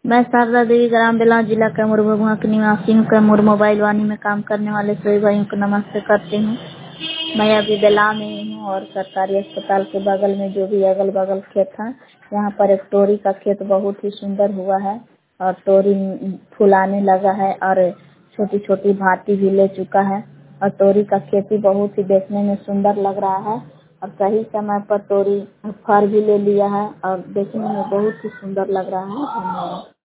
मैं शारदा देवी ग्राम बेलाव जिला कैमूर भगवा की निवासी हूँ। कैमूर मोबाइल वानी में काम करने वाले सभी भाइयों को नमस्ते करती हूँ। मैं अभी बेलाव में ही हूँ और सरकारी अस्पताल के बगल में जो भी अगल बगल खेत है, यहाँ पर एक तोरी का खेत बहुत ही सुंदर हुआ है और तोरी फुलाने लगा है और छोटी छोटी भाती भी ले चुका है और तोरी का खेती बहुत ही देखने में सुंदर लग रहा है और सही समय पर तोरी फल भी ले लिया है और देखने में बहुत ही सुंदर लग रहा है। धन्यवाद।